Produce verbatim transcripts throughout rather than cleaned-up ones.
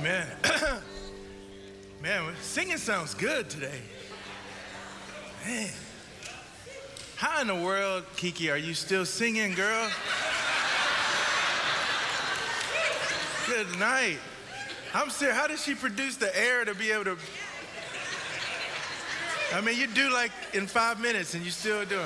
Amen. Man, singing sounds good today. Man. How in the world, Kiki, are you still singing, girl? Good night. I'm serious. How did she produce the air to be able to? I mean, you do like in five minutes and you still doing.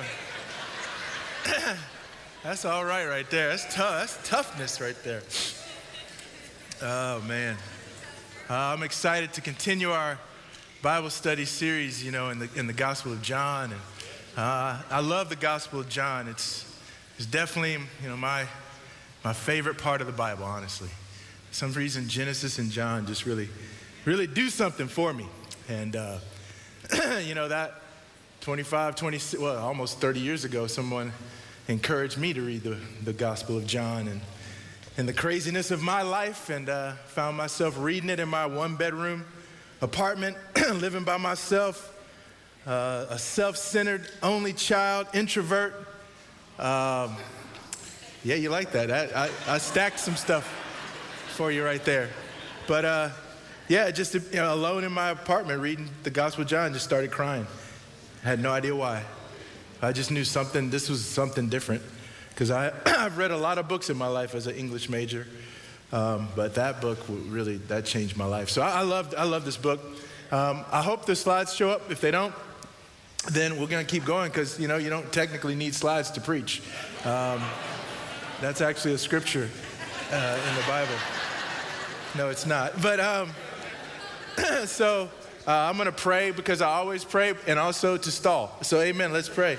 That's all right right there. That's tough. That's toughness right there. Oh, man. Uh, I'm excited to continue our Bible study series, you know, in the in the Gospel of John. And uh, I love the Gospel of John. It's it's definitely, you know, my my favorite part of the Bible, honestly. For some reason, Genesis and John just really, really do something for me. And, uh, you know, that twenty-five, twenty, well, almost thirty years ago, someone encouraged me to read the, the Gospel of John. And in the craziness of my life, and uh, found myself reading it in my one-bedroom apartment, living by myself, uh, a self-centered, only child, introvert. Um, yeah, you like that. I, I, I stacked some stuff for you right there. But uh, yeah, just you know, alone in my apartment reading the Gospel of John, just started crying. I had no idea why. I just knew something, this was something different. Because I've read a lot of books in my life as an English major, um, but that book really, that changed my life. So I, I love I love this book. Um, I hope the slides show up. If they don't, then we're going to keep going because, you know, you don't technically need slides to preach. Um, that's actually a scripture uh, in the Bible. No, it's not. But um, so uh, I'm going to pray because I always pray and also to stall. So amen, let's pray.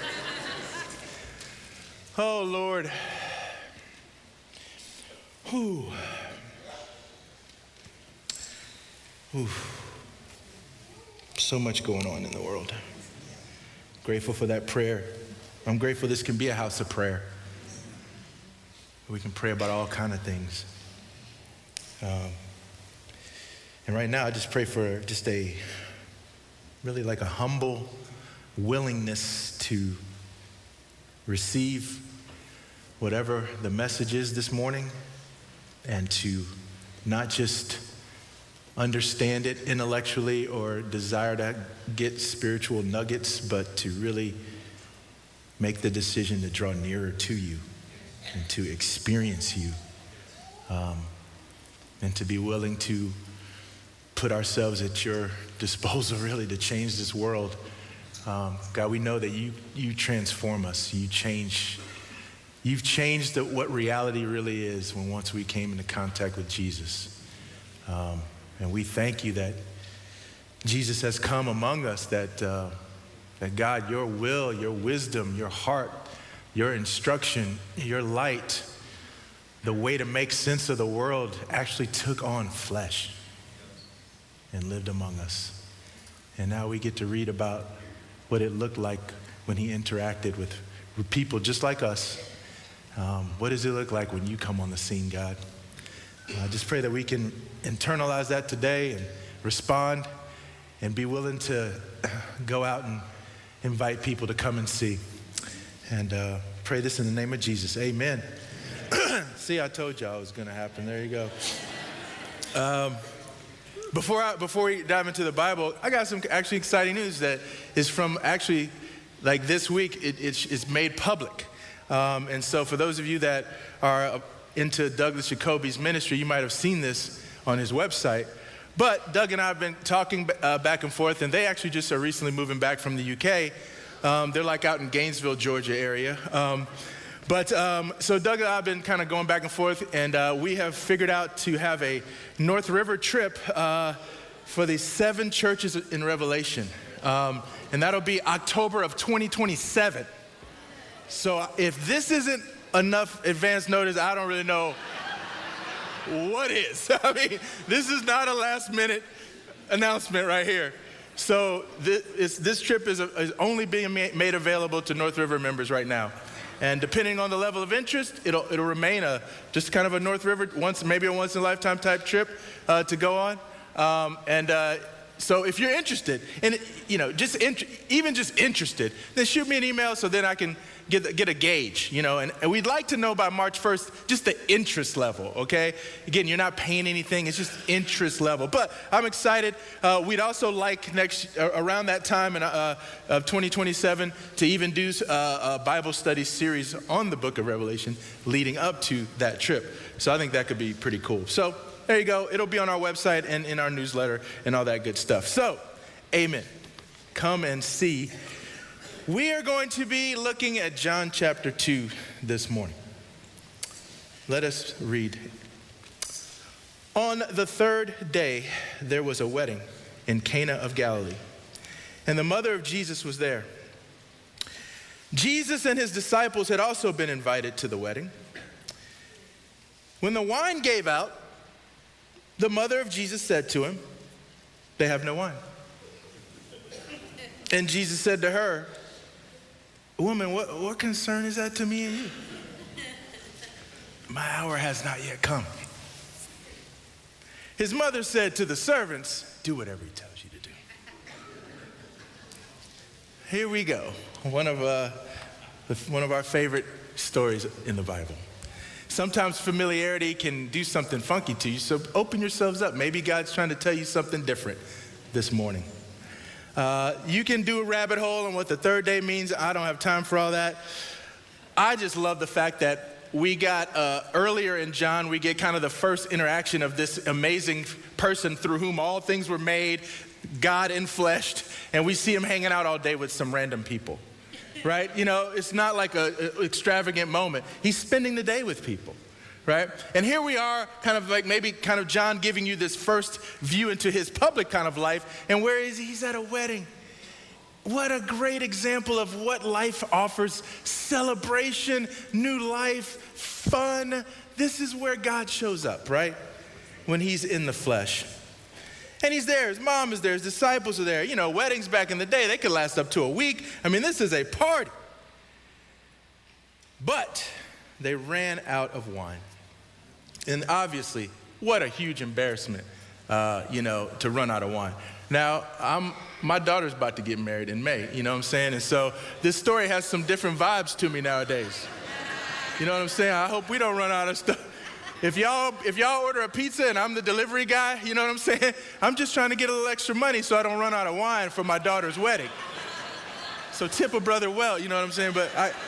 Oh, Lord. Whew. Whew. So much going on in the world. Grateful for that prayer. I'm grateful this can be a house of prayer. We can pray about all kinds of things. Um, and right now, I just pray for just a, really like a humble willingness to receive whatever the message is this morning and to not just understand it intellectually or desire to get spiritual nuggets, but to really make the decision to draw nearer to you and to experience you, um, and to be willing to put ourselves at your disposal really to change this world. Um, God, we know that you you transform us. You change. You've changed the, what reality really is when once we came into contact with Jesus. Um, and we thank you that Jesus has come among us, that, uh, that God, your will, your wisdom, your heart, your instruction, your light, the way to make sense of the world actually took on flesh and lived among us. And now we get to read about what it looked like when he interacted with, with people just like us. Um, what does it look like when you come on the scene, God? I just pray that we can internalize that today and respond and be willing to go out and invite people to come and see. And uh, pray this in the name of Jesus. Amen. See, I told y'all it was going to happen. There you go. Um, Before I, before we dive into the Bible, I got some actually exciting news that is from actually, like this week, it, it's, it's made public. Um, and so for those of you that are into Douglas Jacoby's ministry, you might have seen this on his website. But Doug and I have been talking uh, back and forth, and they actually just are recently moving back from the U K. Um, they're like out in Gainesville, Georgia area. Um, But um, so Doug and I have been kind of going back and forth, and uh, we have figured out to have a North River trip uh, for the seven churches in Revelation. Um, and that'll be October of twenty twenty-seven. So if this isn't enough advance notice, I don't really know what is. I mean, this is not a last minute announcement right here. So this, this trip is, is only being made available to North River members right now. And depending on the level of interest, it'll it'll remain a just kind of a North River once maybe a once in a lifetime type trip uh, to go on. Um, and uh, so if you're interested, and you know, just int- even just interested, then shoot me an email so then I can get get a gauge, you know. And, and we'd like to know by March first just the interest level, okay? Again, you're not paying anything; it's just interest level. But I'm excited. Uh, we'd also like next uh, around that time in uh, of twenty twenty-seven to even do uh, a Bible study series on the Book of Revelation leading up to that trip. So I think that could be pretty cool. So. There you go. It'll be on our website and in our newsletter and all that good stuff. So, amen. Come and see. We are going to be looking at John chapter two this morning. Let us read. On the third day, there was a wedding in Cana of Galilee, and the mother of Jesus was there. Jesus and his disciples had also been invited to the wedding. When the wine gave out, the mother of Jesus said to him, "They have no wine." And Jesus said to her, "Woman, what, what concern is that to me and you? My hour has not yet come." His mother said to the servants, "Do whatever he tells you to do." Here we go. One of, uh, one of our favorite stories in the Bible. Sometimes familiarity can do something funky to you, so open yourselves up. Maybe God's trying to tell you something different this morning. Uh, you can do a rabbit hole on what the third day means. I don't have time for all that. I just love the fact that we got, uh, earlier in John, we get kind of the first interaction of this amazing person through whom all things were made, God enfleshed, and we see him hanging out all day with some random people. Right? You know, it's not like an extravagant moment. He's spending the day with people, right? And here we are, kind of like maybe kind of John giving you this first view into his public kind of life. And where is he? He's at a wedding. What a great example of what life offers. Celebration, new life, fun. This is where God shows up, right? When he's in the flesh. And he's there, his mom is there, his disciples are there. You know, weddings back in the day, they could last up to a week. I mean, this is a party. But they ran out of wine. And obviously, what a huge embarrassment, uh, you know, to run out of wine. Now, I'm, my daughter's about to get married in May, you know what I'm saying? And so this story has some different vibes to me nowadays. You know what I'm saying? I hope we don't run out of stuff. If y'all if y'all order a pizza and I'm the delivery guy, you know what I'm saying? I'm just trying to get a little extra money so I don't run out of wine for my daughter's wedding. So tip a brother well, you know what I'm saying? But I,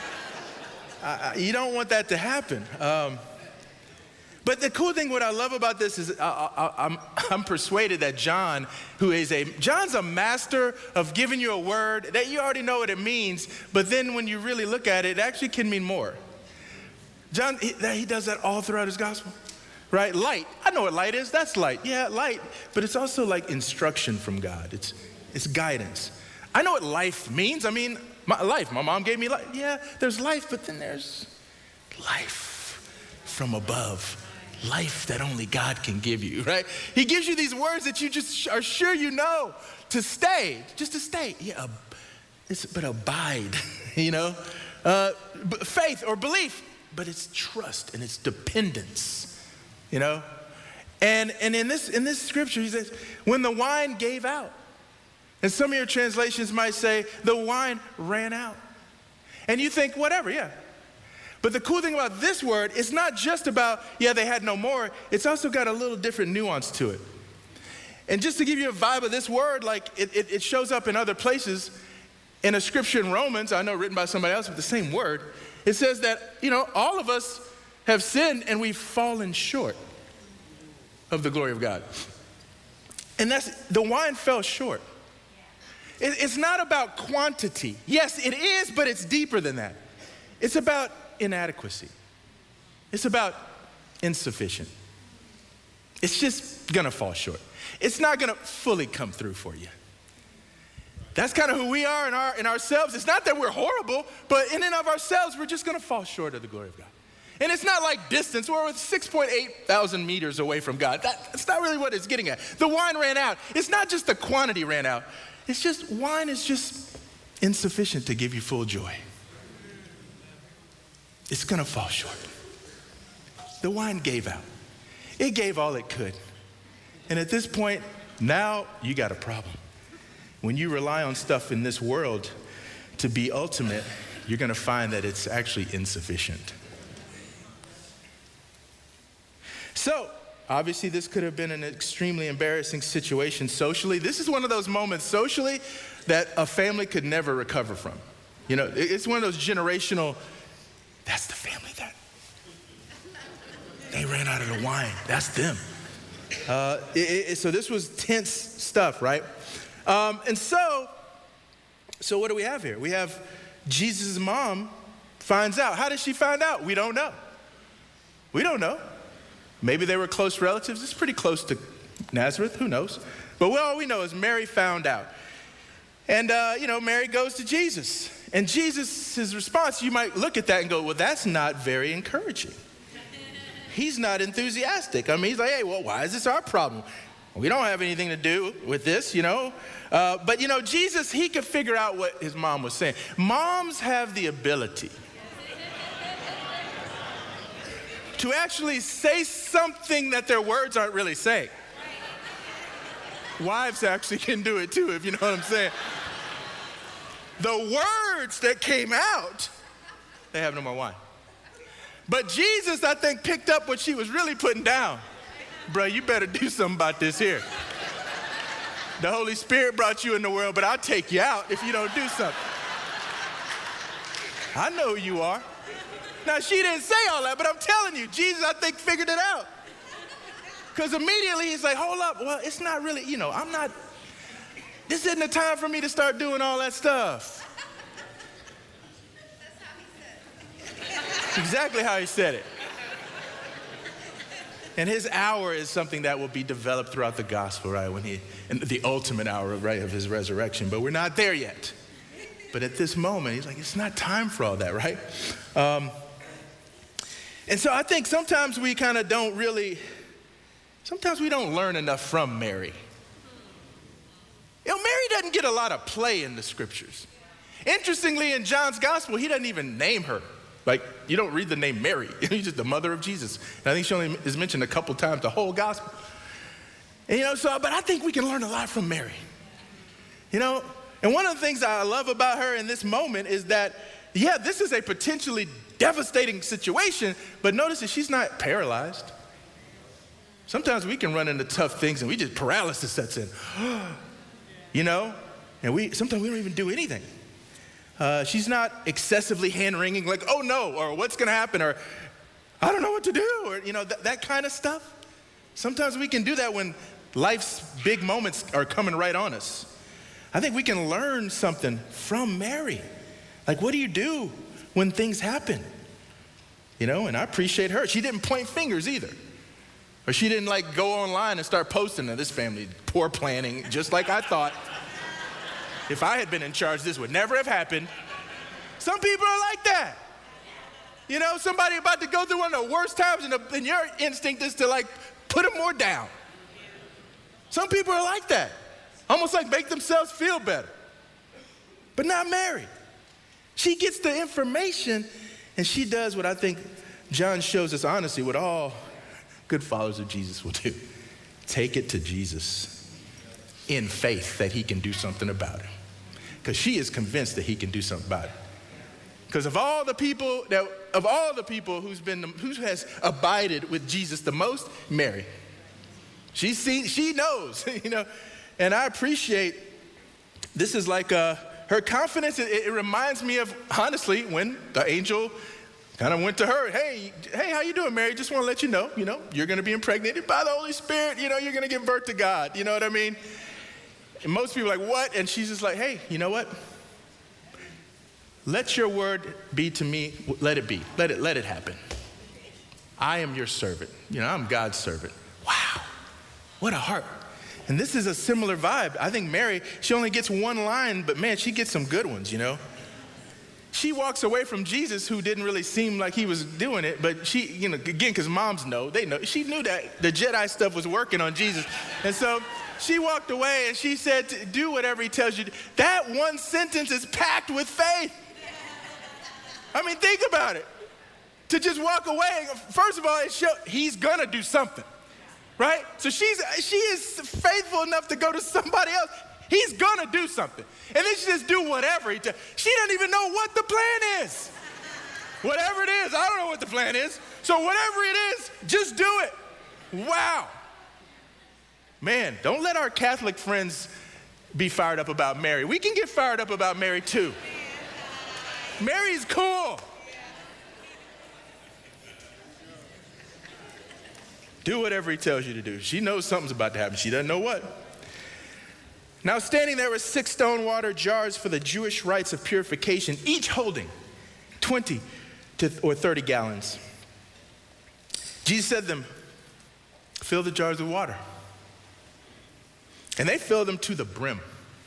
I you don't want that to happen. Um, but the cool thing, what I love about this is I, I, I'm I'm persuaded that John, who is a John's a master of giving you a word that you already know what it means, but then when you really look at it, it actually can mean more. John, he, he does that all throughout his gospel, right? Light, I know what light is, that's light. Yeah, light, but it's also like instruction from God. It's, it's guidance. I know what life means. I mean, my life, my mom gave me life. Yeah, there's life, but then there's life from above. Life that only God can give you, right? He gives you these words that you just are sure you know to stay, just to stay. Yeah, it's, but abide, you know? Uh, faith or belief. But it's trust and it's dependence, you know? And and in this in this scripture, he says, when the wine gave out. And some of your translations might say, the wine ran out. And you think, whatever, yeah. But the cool thing about this word, it's not just about, yeah, they had no more. It's also got a little different nuance to it. And just to give you a vibe of this word, like it, it, it shows up in other places. In a scripture in Romans, I know written by somebody else with the same word, it says that, you know, all of us have sinned and we've fallen short of the glory of God. And that's, the wine fell short. It, it's not about quantity. Yes, it is, but it's deeper than that. It's about inadequacy. It's about insufficient. It's just gonna fall short. It's not gonna fully come through for you. That's kind of who we are in, our, in ourselves. It's not that we're horrible, but in and of ourselves, we're just gonna fall short of the glory of God. And it's not like distance. We're six point eight thousand meters away from God. That, that's not really what it's getting at. The wine ran out. It's not just the quantity ran out. It's just, wine is just insufficient to give you full joy. It's gonna fall short. The wine gave out. It gave all it could. And at this point, Now you got a problem. When you rely on stuff in this world to be ultimate, you're going to find that it's actually insufficient. So, obviously, this could have been an extremely embarrassing situation socially. This is one of those moments socially that a family could never recover from. You know, it's one of those generational, that's the family that, they ran out of the wine. That's them. Uh, it, it, so this was tense stuff, right? Um, and so, so what do we have here? We have Jesus' mom finds out. How did she find out? We don't know. We don't know. Maybe they were close relatives. It's pretty close to Nazareth. Who knows? But all we know is Mary found out. And, uh, you know, Mary goes to Jesus. And Jesus' response, you might look at that and go, well, that's not very encouraging. He's not enthusiastic. I mean, he's like, hey, well, why is this our problem? We don't have anything to do with this, you know. Uh, but, you know, Jesus, he could figure out what his mom was saying. Moms have the ability to actually say something that their words aren't really saying. Wives actually can do it too, if you know what I'm saying. The words that came out, they have no more wine. But Jesus, I think, picked up what she was really putting down. Bro, you better do something about this here. The Holy Spirit brought you in the world, but I'll take you out if you don't do something. I know who you are. Now, she didn't say all that, but I'm telling you, Jesus, I think, figured it out. Because immediately he's like, hold up, well, it's not really, you know, I'm not, this isn't the time for me to start doing all that stuff. Exactly how he said it. And his hour is something that will be developed throughout the gospel, right? When he, and the ultimate hour, right, of his resurrection. But we're not there yet. But at this moment, he's like, it's not time for all that, right? Um, and so I think sometimes we kind of don't really, sometimes we don't learn enough from Mary. You know, Mary doesn't get a lot of play in the scriptures. Interestingly, in John's gospel, he doesn't even name her. Like, you don't read the name Mary. She's just the mother of Jesus. And I think she only is mentioned a couple times the whole gospel. And, you know, so, but I think we can learn a lot from Mary. You know, and one of the things I love about her in this moment is that, yeah, this is a potentially devastating situation, but notice that she's not paralyzed. Sometimes we can run into tough things and we just, paralysis sets in. You know, and we sometimes we don't even do anything. Uh, she's not excessively hand-wringing, like, oh no, or what's gonna happen, or I don't know what to do, or you know, th- that kind of stuff. Sometimes we can do that when life's big moments are coming right on us. I think we can learn something from Mary. Like, what do you do when things happen? You know, and I appreciate her. She didn't point fingers either. Or she didn't like go online and start posting to this family, poor planning, just like I thought. If I had been in charge, this would never have happened. Some people are like that. You know, somebody about to go through one of the worst times and, the, and your instinct is to like put them more down. Some people are like that. Almost like make themselves feel better. But not Mary. She gets the information and she does what I think John shows us honestly, what all good followers of Jesus will do. Take it to Jesus in faith that he can do something about it. Because she is convinced that he can do something about it. Because of all the people that, of all the people who's been, who has abided with Jesus the most, Mary. She seen, she knows, you know. And I appreciate, this is like uh, her confidence. It, it reminds me of, honestly, when the angel kind of went to her, hey, hey, how you doing, Mary? Just want to let you know, you know, you're going to be impregnated by the Holy Spirit. You know, you're going to give birth to God. You know what I mean? And most people are like, what? And she's just like, hey, you know what? Let your word be to me. Let it be. Let it, let it happen. I am your servant. You know, I'm God's servant. Wow. What a heart. And this is a similar vibe. I think Mary, she only gets one line, but man, she gets some good ones, you know? She walks away from Jesus, who didn't really seem like he was doing it, but she, you know, again, because moms know, they know. She knew that the Jedi stuff was working on Jesus. And so she walked away and she said, do whatever he tells you to. That one sentence is packed with faith. I mean, think about it. To just walk away, first of all, it shows he's gonna do something, right? So she's she is faithful enough to go to somebody else, he's gonna do something. And then she just do whatever he tells. She doesn't even know what the plan is. Whatever it is, I don't know what the plan is. So whatever it is, just do it. Wow. Man, don't let our Catholic friends be fired up about Mary. We can get fired up about Mary too. Mary's cool. Do whatever he tells you to do. She knows something's about to happen. She doesn't know what. Now standing there were six stone water jars for the Jewish rites of purification, each holding twenty to or thirty gallons. Jesus said to them, fill the jars with water. And they filled them to the brim.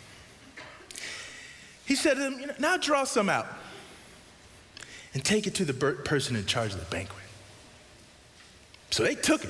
He said to them, you know, now draw some out and take it to the person in charge of the banquet. So they took it.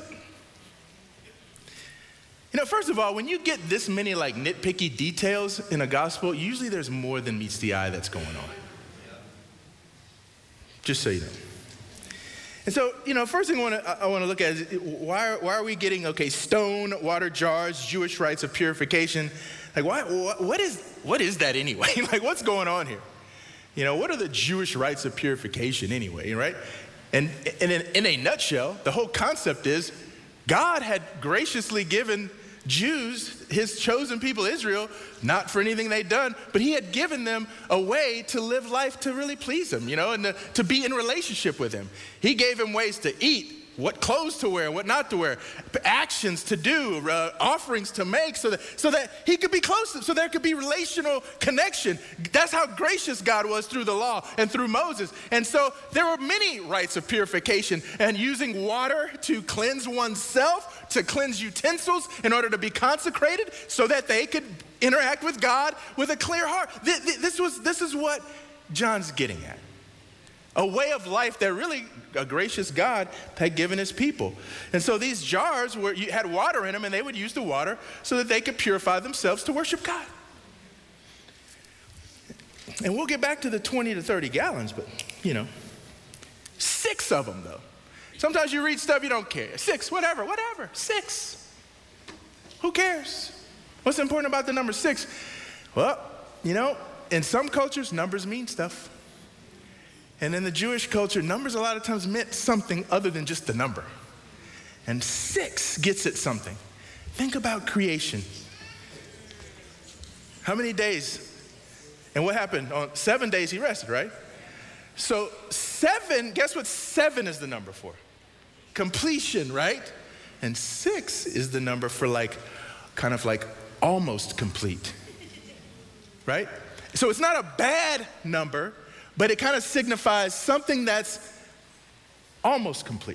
You know, first of all, when you get this many like nitpicky details in a gospel, usually there's more than meets the eye that's going on. Just so you know. And so, you know, first thing I want to I want to look at is why, why are we getting, okay, stone, water jars, Jewish rites of purification? Like, why, what is, what is that anyway? Like, what's going on here? You know, what are the Jewish rites of purification anyway, right? And, and in, in a nutshell, the whole concept is God had graciously given Jews, his chosen people, Israel, not for anything they'd done, but he had given them a way to live life to really please him, you know, and to, to be in relationship with him. He gave him ways to eat, what clothes to wear, what not to wear, actions to do, uh, offerings to make so that, so that he could be close, so there could be relational connection. That's how gracious God was through the law and through Moses. And so there were many rites of purification, and using water to cleanse oneself, to cleanse utensils in order to be consecrated so that they could interact with God with a clear heart. This was, this is what John's getting at. A way of life that really a gracious God had given his people. And so these jars were, you had water in them, and they would use the water so that they could purify themselves to worship God. And we'll get back to the twenty to thirty gallons, but you know, six of them though. Sometimes you read stuff you don't care. Six, whatever, whatever, six. Who cares? What's important about the number six? Well, you know, in some cultures, numbers mean stuff. And in the Jewish culture, numbers a lot of times meant something other than just the number. And six gets at something. Think about creation. How many days? And what happened? On seven days he rested, right? So seven, guess what seven is the number for? Completion, right? And six is the number for like, kind of like almost complete, right? So it's not a bad number, but it kind of signifies something that's almost complete,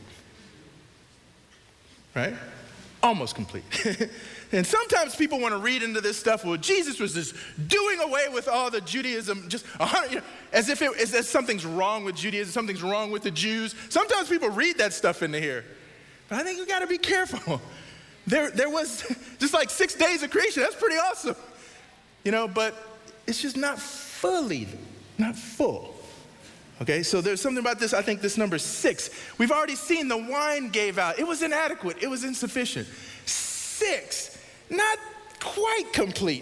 right? Almost complete. And sometimes people want to read into this stuff, well, Jesus was just doing away with all the Judaism, just a hundred, you know, as if it, as if something's wrong with Judaism, something's wrong with the Jews. Sometimes people read that stuff into here. But I think we got to be careful. There, there was just like six days of creation. That's pretty awesome, you know, but it's just not fully, not full. Okay, so there's something about this, I think this number six. We've already seen the wine gave out. It was inadequate. It was insufficient. Six, not quite complete.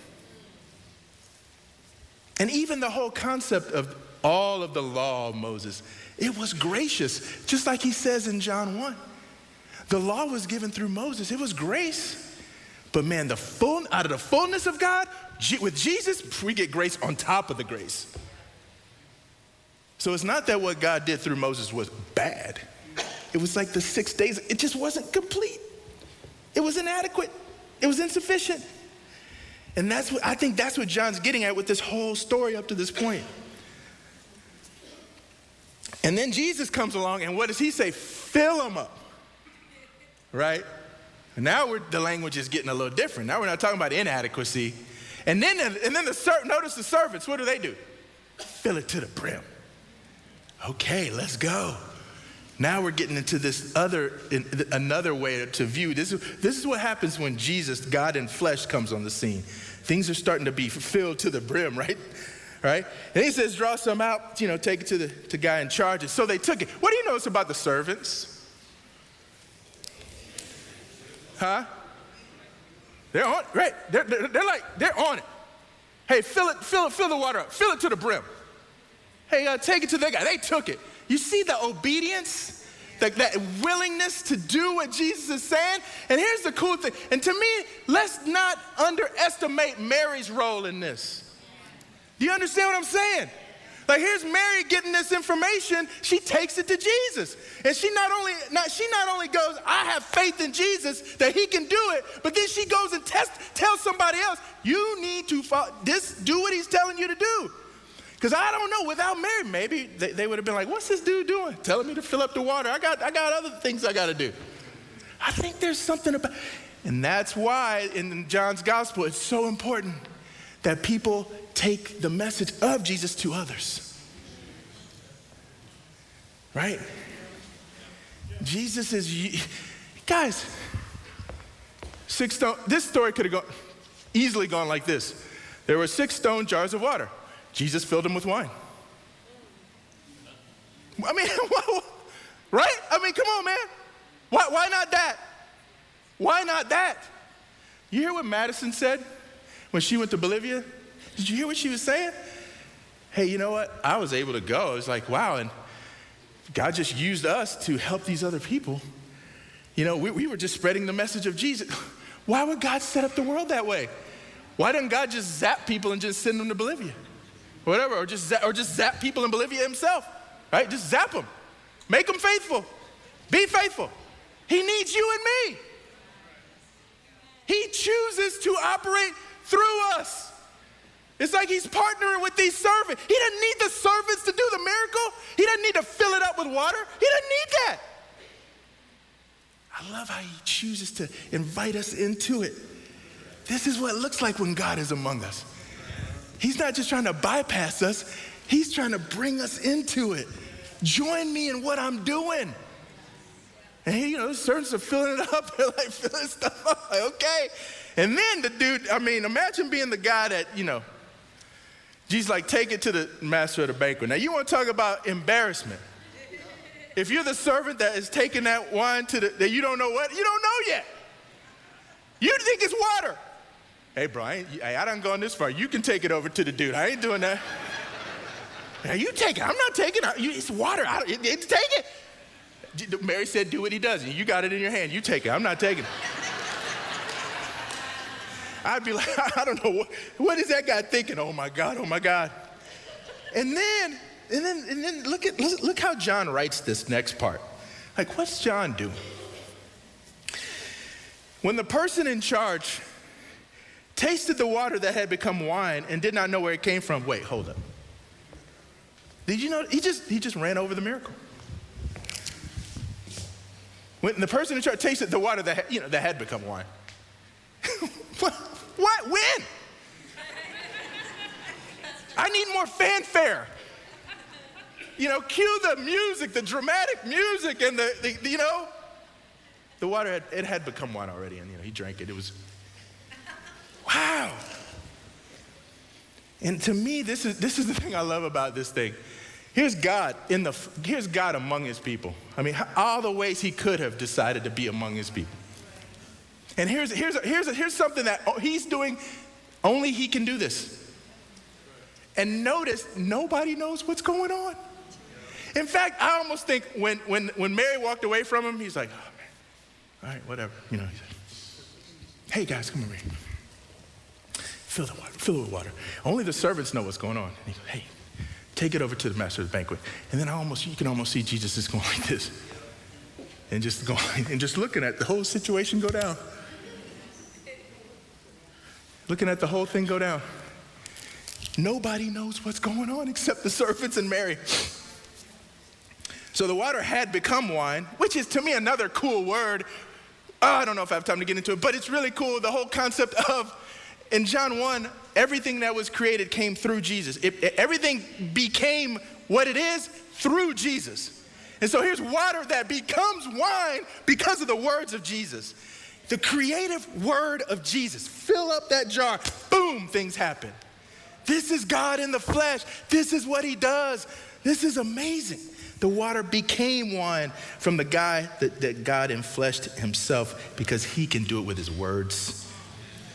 And even the whole concept of all of the law of Moses, it was gracious, just like he says in John one. The law was given through Moses. It was grace. But man, the full, out of the fullness of God, with Jesus, we get grace on top of the grace. So it's not that what God did through Moses was bad. It was like the six days, it just wasn't complete. It was inadequate. It was insufficient. And that's what, I think that's what John's getting at with this whole story up to this point. And then Jesus comes along, and what does he say? Fill them up, right? And now we're, the language is getting a little different. Now we're not talking about inadequacy. And then, and then the notice the servants, what do they do? Fill it to the brim. Okay, let's go. Now we're getting into this other, another way to view. This is, this is what happens when Jesus, God in flesh, comes on the scene. Things are starting to be filled to the brim, right? Right? And he says, draw some out, you know, take it to the to guy in charge. So they took it. What do you notice about the servants? Huh? They're on, right? They're, they're, they're like, they're on it. Hey, fill it, fill it, fill the water up. Fill it to the brim. Hey, uh, take it to that guy. They took it. You see the obedience, the, that willingness to do what Jesus is saying? And here's the cool thing. And to me, let's not underestimate Mary's role in this. Do you understand what I'm saying? Like, here's Mary getting this information. She takes it to Jesus. And she not only not, she not only goes, I have faith in Jesus that he can do it, but then she goes and test, tells somebody else, you need to follow, this, do what he's telling you to do. Because I don't know, without Mary, maybe they, they would have been like, what's this dude doing? Telling me to fill up the water. I got, I got other things I got to do. I think there's something about, and that's why in John's gospel, it's so important that people take the message of Jesus to others. Right? Jesus is, guys, six stone, this story could have gone, easily gone like this. There were six stone jars of water. Jesus filled them with wine. I mean, right? I mean, come on, man. Why, why not that? Why not that? You hear what Madison said when she went to Bolivia? Did you hear what she was saying? Hey, you know what? I was able to go. It's like, wow, and God just used us to help these other people. You know, we, we were just spreading the message of Jesus. Why would God set up the world that way? Why didn't God just zap people and just send them to Bolivia? Whatever, or just, zap, or just zap people in Bolivia himself, right? Just zap them. Make them faithful. Be faithful. He needs you and me. He chooses to operate through us. It's like he's partnering with these servants. He doesn't need the servants to do the miracle. He doesn't need to fill it up with water. He doesn't need that. I love how he chooses to invite us into it. This is what it looks like when God is among us. He's not just trying to bypass us. He's trying to bring us into it. Join me in what I'm doing. And he, you know, the servants are filling it up. They're like filling stuff up. Like, okay. And then the dude, I mean, imagine being the guy that, you know, Jesus like, take it to the master of the banquet. Now, you want to talk about embarrassment. If you're the servant that is taking that wine to the, that you don't know what, you don't know yet. You think it's water. Hey, bro, I, ain't, I done gone this far. You can take it over to the dude. I ain't doing that. Now, you take it. I'm not taking it. You, it's water. I, it, it, take it. Mary said, do what he does. You got it in your hand. You take it. I'm not taking it. I'd be like, I don't know, what, what is that guy thinking? Oh, my God, oh, my God. And then, and then, and then look at look, look how John writes this next part. Like, what's John doing? When the person in charge tasted the water that had become wine and did not know where it came from. Wait, hold up. Did you know, he just, he just ran over the miracle. When the person in charge tasted the water that, had, you know, that had become wine. What? What? When? I need more fanfare. You know, cue the music, the dramatic music, and the, the, the you know, the water had, it had become wine already, and you know, he drank it. It was, wow. And to me, this is this is the thing I love about this thing. Here's God in the here's God among his people. I mean, all the ways he could have decided to be among his people. And here's here's here's here's something that he's doing. Only he can do this. And notice nobody knows what's going on. In fact, I almost think when when when Mary walked away from him, he's like, oh, man, all right, whatever, you know. He said, hey guys, come over here. Fill the water, fill it with water. Only the servants know what's going on. And he goes, hey, take it over to the master of the banquet. And then I almost, you can almost see Jesus is going like this. And just going, and just looking at the whole situation go down. Looking at the whole thing go down. Nobody knows what's going on except the servants and Mary. So the water had become wine, which is to me another cool word. Oh, I don't know if I have time to get into it, but it's really cool. The whole concept of, in John one, everything that was created came through Jesus. It, it, everything became what it is through Jesus. And so here's water that becomes wine because of the words of Jesus. The creative word of Jesus. Fill up that jar. Boom, things happen. This is God in the flesh. This is what he does. This is amazing. The water became wine from the guy that, that God enfleshed himself because he can do it with his words.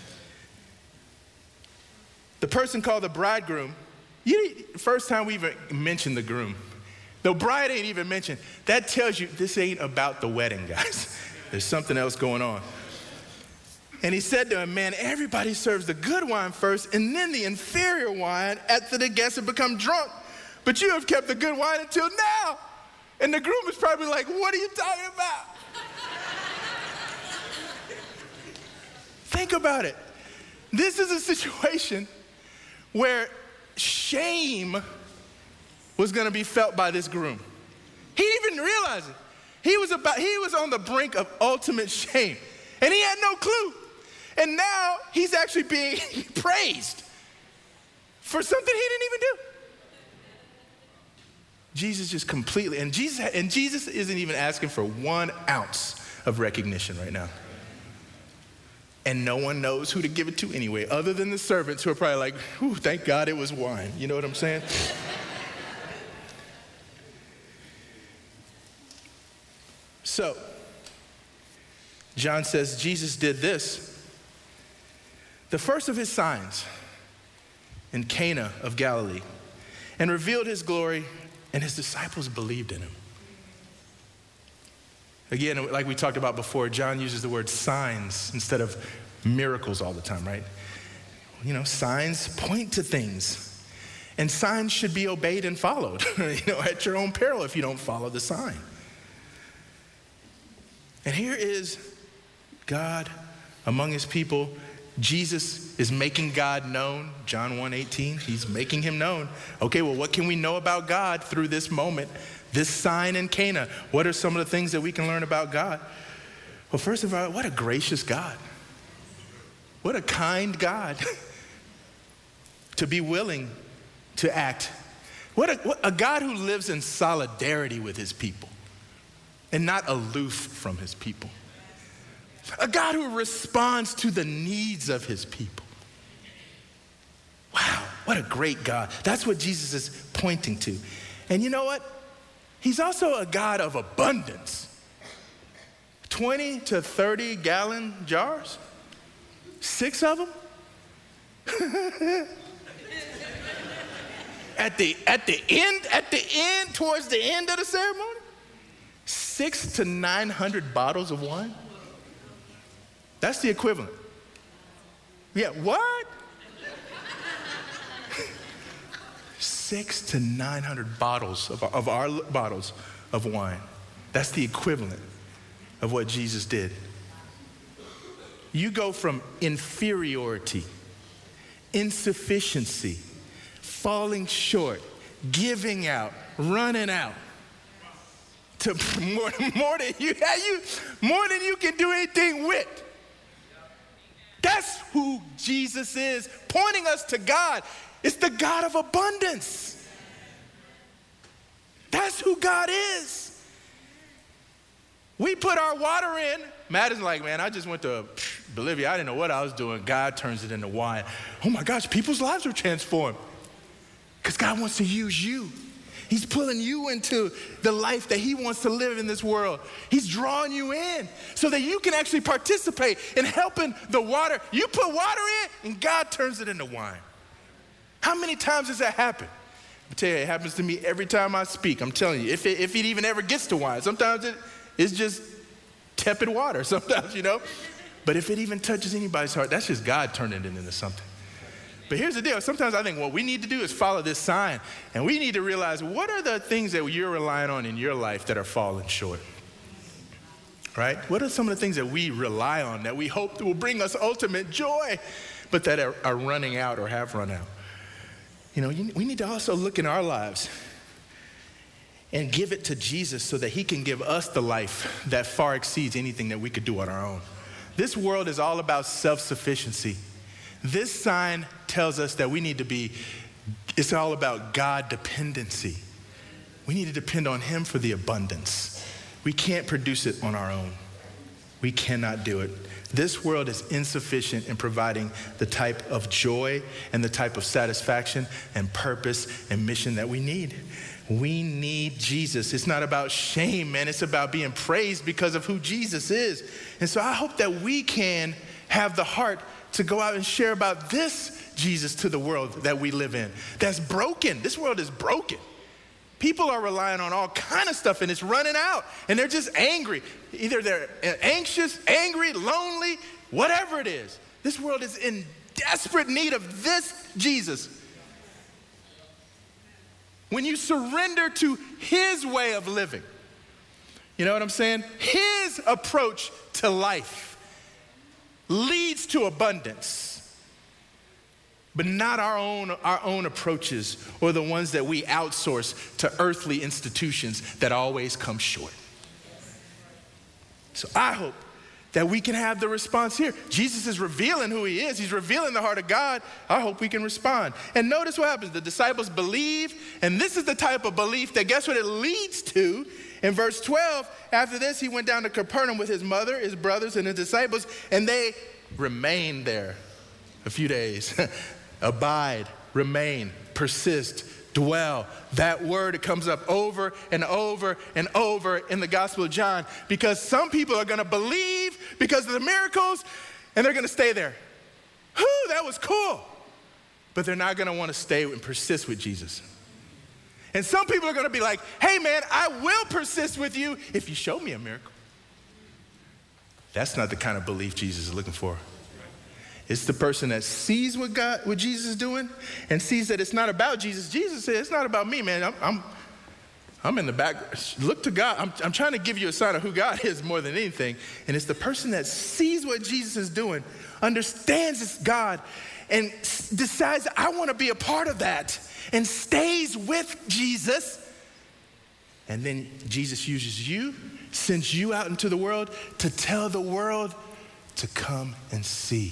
The person called the bridegroom, you, first time we even mentioned the groom. The bride ain't even mentioned. That tells you this ain't about the wedding, guys. There's something else going on. And he said to him, man, everybody serves the good wine first and then the inferior wine after the guests have become drunk. But you have kept the good wine until now. And the groom is probably like, what are you talking about? Think about it. This is a situation where shame was going to be felt by this groom. He didn't even realize it. He was about, he was on the brink of ultimate shame, and he had no clue. And now he's actually being praised for something he didn't even do. Jesus just completely, and Jesus, and Jesus isn't even asking for one ounce of recognition right now. And no one knows who to give it to anyway, other than the servants who are probably like, whew, thank God it was wine. You know what I'm saying? So, John says Jesus did this. The first of his signs in Cana of Galilee, and revealed his glory, and his disciples believed in him. Again, like we talked about before, John uses the word signs instead of miracles all the time, right? You know, signs point to things, and signs should be obeyed and followed, you know, at your own peril if you don't follow the sign. And here is God among his people. Jesus is making God known. John one eighteen, he's making him known. Okay, well, what can we know about God through this moment, this sign in Cana? What are some of the things that we can learn about God? Well, first of all, what a gracious God. What a kind God to be willing to act. What a, what a God who lives in solidarity with his people and not aloof from his people. A God who responds to the needs of his people. Wow, what a great God. That's what Jesus is pointing to. And you know what? He's also a God of abundance. twenty to thirty gallon jars, six of them. at the at the end, at the end, towards the end of the ceremony, six to nine hundred bottles of wine. That's the equivalent. Yeah, what? Six to nine hundred bottles of, of our bottles of wine. That's the equivalent of what Jesus did. You go from inferiority, insufficiency, falling short, giving out, running out, to more, more than you, you, more than you can do anything with. That's who Jesus is, pointing us to God. It's the God of abundance. That's who God is. We put our water in. Matt is like, man, I just went to Bolivia. I didn't know what I was doing. God turns it into wine. Oh my gosh, people's lives are transformed because God wants to use you. He's pulling you into the life that he wants to live in this world. He's drawing you in so that you can actually participate in helping the water. You put water in and God turns it into wine. How many times does that happen? I tell you, it happens to me every time I speak. I'm telling you, if it, if it even ever gets to wine. Sometimes it, it's just tepid water sometimes, you know. But if it even touches anybody's heart, that's just God turning it into something. But here's the deal. Sometimes I think what we need to do is follow this sign. And we need to realize, what are the things that you're relying on in your life that are falling short? Right? What are some of the things that we rely on that we hope will bring us ultimate joy, but that are, are running out or have run out? You know, you, we need to also look in our lives and give it to Jesus so that he can give us the life that far exceeds anything that we could do on our own. This world is all about self-sufficiency. This sign tells us that we need to be, it's all about God dependency. We need to depend on him for the abundance. We can't produce it on our own. We cannot do it. This world is insufficient in providing the type of joy and the type of satisfaction and purpose and mission that we need. We need Jesus. It's not about shame, man. It's about being praised because of who Jesus is. And so I hope that we can have the heart to go out and share about this Jesus to the world that we live in that's broken. This world is broken. People are relying on all kind of stuff and it's running out and they're just angry. Either they're anxious, angry, lonely, whatever it is. This world is in desperate need of this Jesus. When you surrender to his way of living, you know what I'm saying? His approach to life leads to abundance, but not our own, our own approaches or the ones that we outsource to earthly institutions that always come short. So I hope that we can have the response here. Jesus is revealing who he is. He's revealing the heart of God. I hope we can respond. And notice what happens. The disciples believe, and this is the type of belief that, guess what it leads to? In verse twelve, after this, he went down to Capernaum with his mother, his brothers, and his disciples, and they remained there a few days. Abide, remain, persist, dwell. That word, it comes up over and over and over in the Gospel of John, because some people are going to believe because of the miracles and they're going to stay there. Whew, that was cool. But they're not going to want to stay and persist with Jesus. And some people are going to be like, hey man, I will persist with you if you show me a miracle. That's not the kind of belief Jesus is looking for. It's the person that sees what God, what Jesus is doing, and sees that it's not about Jesus. Jesus said, it's not about me, man. I'm, I'm, I'm in the back. Look to God. I'm, I'm trying to give you a sign of who God is more than anything. And it's the person that sees what Jesus is doing, understands it's God, and s- decides, I want to be a part of that, and stays with Jesus. And then Jesus uses you, sends you out into the world to tell the world to come and see,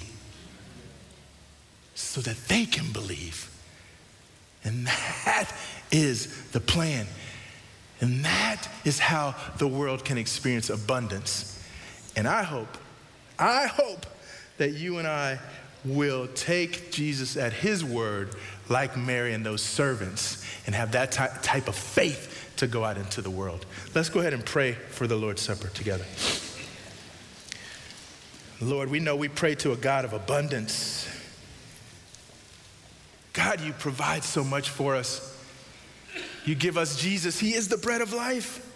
so that they can believe. And that is the plan. And that is how the world can experience abundance. And I hope, I hope that you and I will take Jesus at his word like Mary and those servants and have that ty- type of faith to go out into the world. Let's go ahead and pray for the Lord's Supper together. Lord, we know we pray to a God of abundance. God, you provide so much for us. You give us Jesus. He is the bread of life.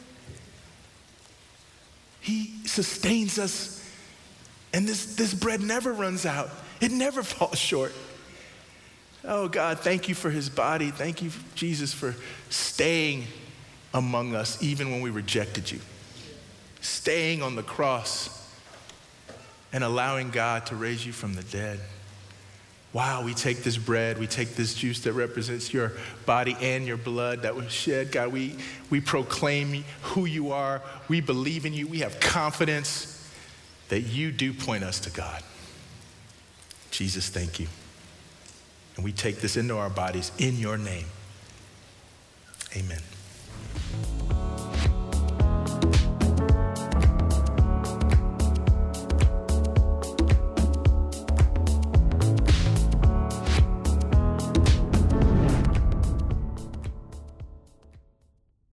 He sustains us. And this, this bread never runs out. It never falls short. Oh God, thank you for his body. Thank you, Jesus, for staying among us even when we rejected you. Staying on the cross and allowing God to raise you from the dead. Wow, we take this bread, we take this juice that represents your body and your blood that was shed. God, we, we proclaim who you are. We believe in you. We have confidence that you do point us to God. Jesus, thank you. And we take this into our bodies in your name. Amen.